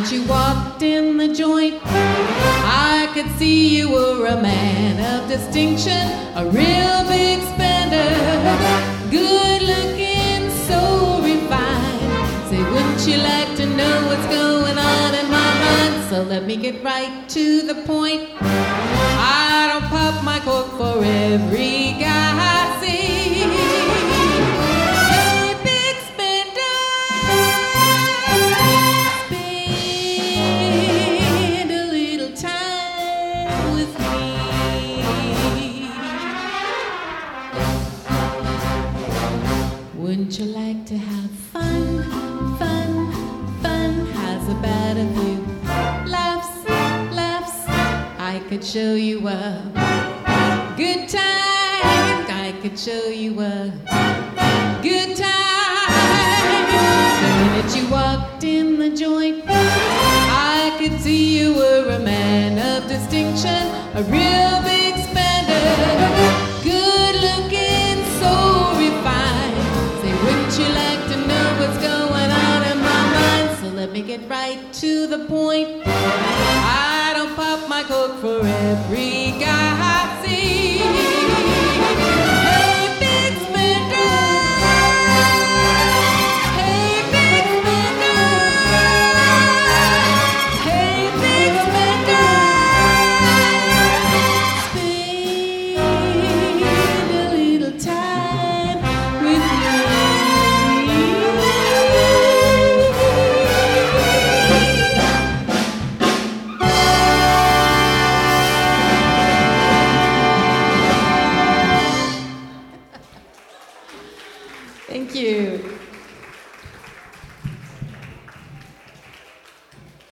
minute you walked in the joint, I could see you were a man of distinction, a real big spender, good looking, so refined. Say, wouldn't you like to know what's going on in my mind? So let me get right to the point. I don't pop my cork for every guy I see. Hey, big spender, spend a little time with me. Wouldn't you like to have fun, fun, fun? How's about a few laughs, laughs? I could show you a good time. I could show you a good time. The minute you walked in the joint, I could see you were a man of distinction, a real big spender, good looking, so refined. Say, wouldn't you like to know what's going on in my mind? So let me get right to the point. I don't pop my cork for every guy I see. Hey, big spender. Hey, big spender. Hey, big spender. Spend a little time with me. Thank you.